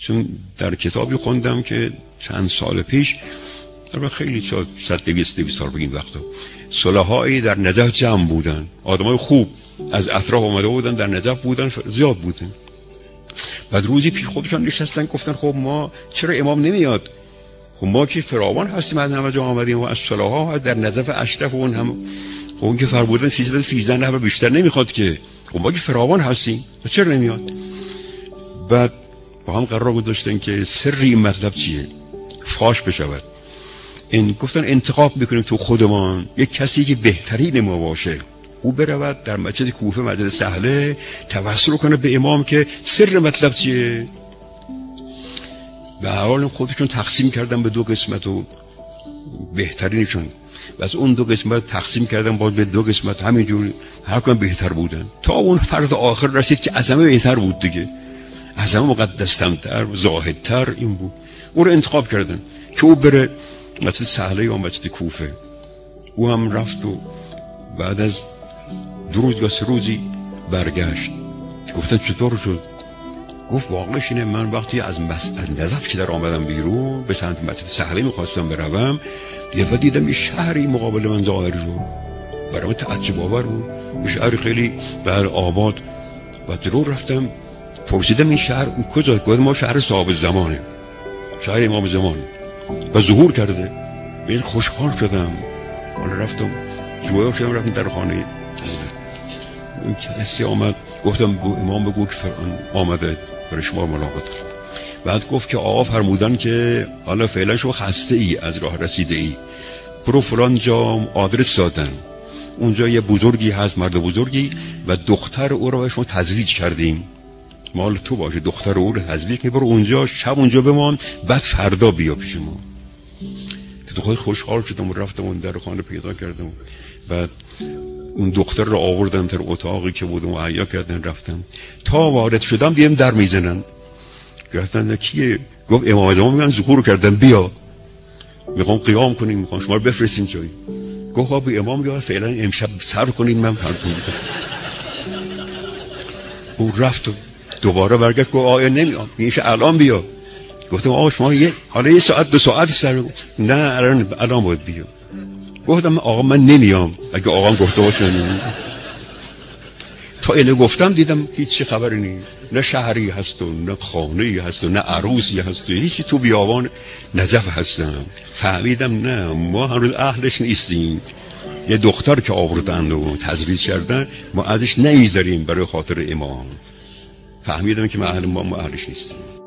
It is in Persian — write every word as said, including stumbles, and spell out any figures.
چون در کتابی خوندم که چند سال پیش، در خیلی شد صد دویست دویست سال بگیم وقتا، صلحایی در نجف جمع بودن، آدمای خوب از اطراف آمده بودن، در نجف بودن، زیاد بودن. بعد روزی پیش خودشان نشستن گفتن خب ما چرا امام نمیاد؟ خب ما که فراوان هستیم از همه جا آمدیم و از صلحا در نجف اشرف اون هم خب اون که فرمودن سیصد و سیزده نفر بیشتر نمیخواد که، خب ما که فراوان هستیم چرا نمیاد؟ بعد با هم قرار گذاشتن که سر این مطلب چیه، فاش بشود. این گفتن انتخاب میکنیم تو خودمان یک کسی که بهترین ما باشه، او برود در مسجد کوفه مسجد سهله توسل کنه به امام که سر مطلب چیه. به حال خودشون تقسیم کردن به دو قسمت و بهترینشون و از اون دو قسمت تقسیم کردن باز به دو قسمت، همینجور هر کدوم بهتر بودن تا اون فرد آخر رسید که از همه بهتر بود دیگه، از همه مقدس‌تر زاهدتر این بود. او رو انتخاب کردن که او بره مسجد سهله یا مسجد کوفه. او هم رفت و بعد از دو روز یا سه روزی برگشت. گفتن چطور شد؟ گفت واقعش اینه من وقتی از مسجد نجف که در آمدم بیرون به سمت مسجد سهله میخواستم بروم، یه وقت دیدم یه شهری مقابل من ظاهر شد، برای من تعجب آور بود. یه شهری خیلی بر آباد. بعد رو رفتم پرسیدم این شهر اون کجاست؟ گفت ما شهر صاحب زمانه، شهر امام زمان و ظهور کرده. من خوشحال شدم. حالا رفتم جواب شدم رفتم در خانه اون کسی آمد، گفتم به امام بگو که فرعون آمده برای شما ملاقات کرد. بعد گفت که آقا فرمودن که حالا فعلا شما خسته ای از راه رسیده ای، برو فلان جا آدرس دادن، اونجا یه بزرگی هست، مرد بزرگی و دختر او رو شما تزویج کردیم، مال تو باشه، دختر او رو تزویج کنی، برو اونجا شب اونجا بمان، بعد فردا بیا پیش ما. که تو خود خوشحال شدم و رفتم اون در خانه پیدا کردم. بعد اون دختر رو آوردن در اتاقی که بودم و عیا کردن. رفتم تا وارد شدم دیدم در میزنن. گفتن کیه؟ گفت امام زمان میگن ظهور کردن بیا میخوام قیام کنیم، میخوام شما رو بفرستیم جایی. گفت ها به امام بیا فعلا امشب سر کنید من پرتون میدم. او رفت و دوباره برگشت گفت آیا نمیام میشه الان بیا. گفتم آقا شما یه حالا یه ساعت دو ساعت سر. نه الان الان باید بیا. گفتم آقا من نمیام، اگه آقام گفته باشه تا اینو گفتم دیدم هیچ خبری نیست، نه شهری هست و نه خانه‌ای هست و نه عروسی هست و هیچی، تو بیابان نجف هستم. فهمیدم نه ما هنوز اهلش نیستیم، یه دختر که آوردن و تزویج کردن ما ازش نمیذاریم برای خاطر امام. فهمیدم که ما اهل ما, ما اهلش نیستیم.